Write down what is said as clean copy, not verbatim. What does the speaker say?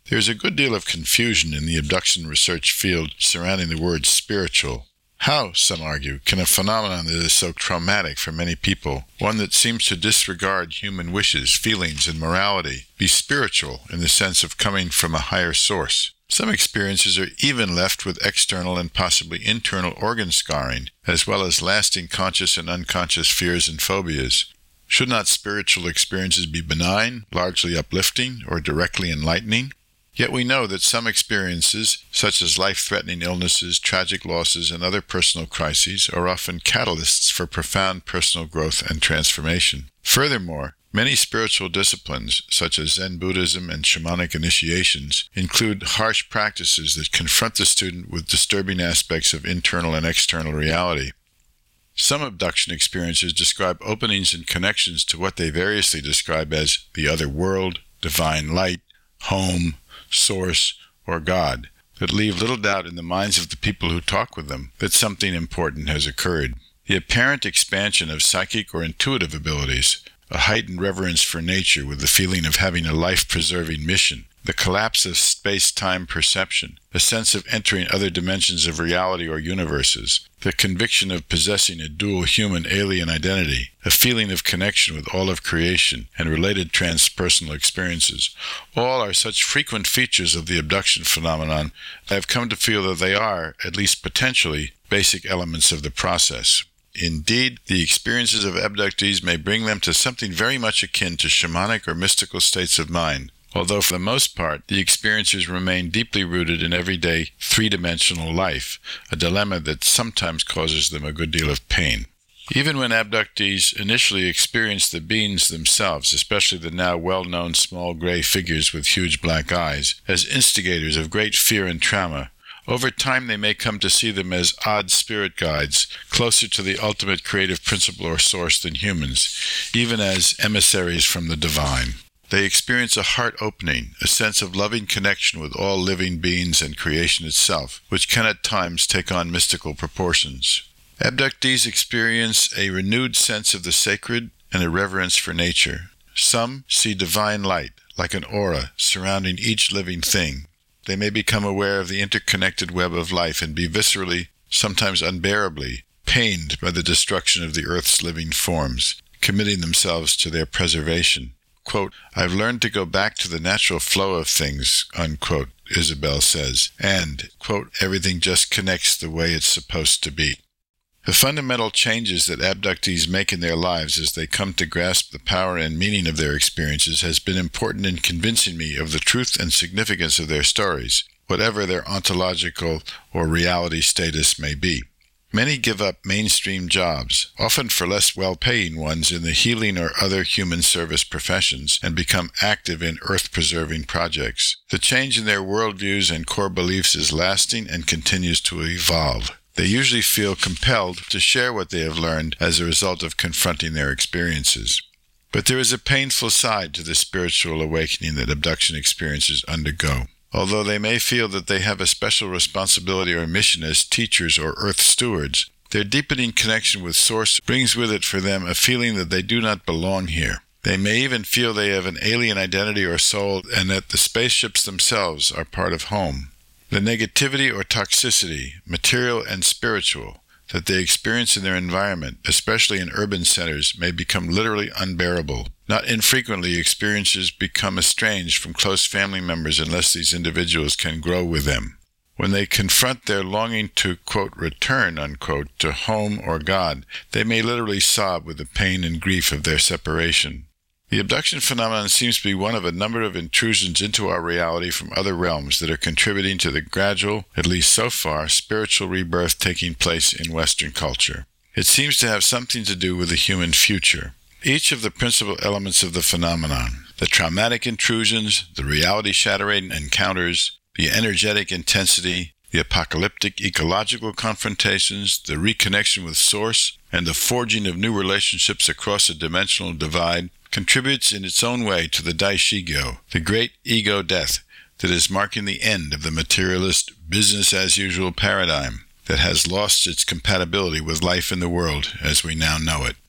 There is a good deal of confusion in the abduction research field surrounding the word spiritual. How, some argue, can a phenomenon that is so traumatic for many people, one that seems to disregard human wishes, feelings, and morality, be spiritual in the sense of coming from a higher source? Some experiences are even left with external and possibly internal organ scarring, as well as lasting conscious and unconscious fears and phobias. Should not spiritual experiences be benign, largely uplifting, or directly enlightening? Yet we know that some experiences, such as life-threatening illnesses, tragic losses, and other personal crises, are often catalysts for profound personal growth and transformation. Furthermore, many spiritual disciplines, such as Zen Buddhism and shamanic initiations, include harsh practices that confront the student with disturbing aspects of internal and external reality. Some abduction experiences describe openings and connections to what they variously describe as the other world, divine light, home, source, or God, that leave little doubt in the minds of the people who talk with them that something important has occurred. The apparent expansion of psychic or intuitive abilities, a heightened reverence for nature with the feeling of having a life-preserving mission, the collapse of space-time perception, a sense of entering other dimensions of reality or universes, the conviction of possessing a dual human alien identity, a feeling of connection with all of creation, and related transpersonal experiences, all are such frequent features of the abduction phenomenon that I have come to feel that they are, at least potentially, basic elements of the process. Indeed, the experiences of abductees may bring them to something very much akin to shamanic or mystical states of mind, although for the most part, the experiencers remain deeply rooted in everyday three-dimensional life, a dilemma that sometimes causes them a good deal of pain. Even when abductees initially experience the beings themselves, especially the now well-known small gray figures with huge black eyes, as instigators of great fear and trauma, over time they may come to see them as odd spirit guides, closer to the ultimate creative principle or source than humans, even as emissaries from the divine. They experience a heart opening, a sense of loving connection with all living beings and creation itself, which can at times take on mystical proportions. Abductees experience a renewed sense of the sacred and a reverence for nature. Some see divine light, like an aura, surrounding each living thing. They may become aware of the interconnected web of life and be viscerally, sometimes unbearably, pained by the destruction of the earth's living forms, committing themselves to their preservation. Quote, "I've learned to go back to the natural flow of things," unquote, Isabel says, and, quote, "everything just connects the way it's supposed to be." The fundamental changes that abductees make in their lives as they come to grasp the power and meaning of their experiences has been important in convincing me of the truth and significance of their stories, whatever their ontological or reality status may be. Many give up mainstream jobs, often for less well-paying ones in the healing or other human service professions, and become active in earth-preserving projects. The change in their worldviews and core beliefs is lasting and continues to evolve. They usually feel compelled to share what they have learned as a result of confronting their experiences. But there is a painful side to the spiritual awakening that abduction experiences undergo. Although they may feel that they have a special responsibility or mission as teachers or earth stewards, their deepening connection with Source brings with it for them a feeling that they do not belong here. They may even feel they have an alien identity or soul and that the spaceships themselves are part of home. The negativity or toxicity, material and spiritual, that they experience in their environment, especially in urban centers, may become literally unbearable. Not infrequently, experiences become estranged from close family members unless these individuals can grow with them. When they confront their longing to, quote, return, unquote, to home or God, they may literally sob with the pain and grief of their separation. The abduction phenomenon seems to be one of a number of intrusions into our reality from other realms that are contributing to the gradual, at least so far, spiritual rebirth taking place in Western culture. It seems to have something to do with the human future. Each of the principal elements of the phenomenon, the traumatic intrusions, the reality-shattering encounters, the energetic intensity, the apocalyptic ecological confrontations, the reconnection with Source, and the forging of new relationships across a dimensional divide, contributes in its own way to the Daishigo, the great ego death that is marking the end of the materialist business-as-usual paradigm that has lost its compatibility with life in the world as we now know it.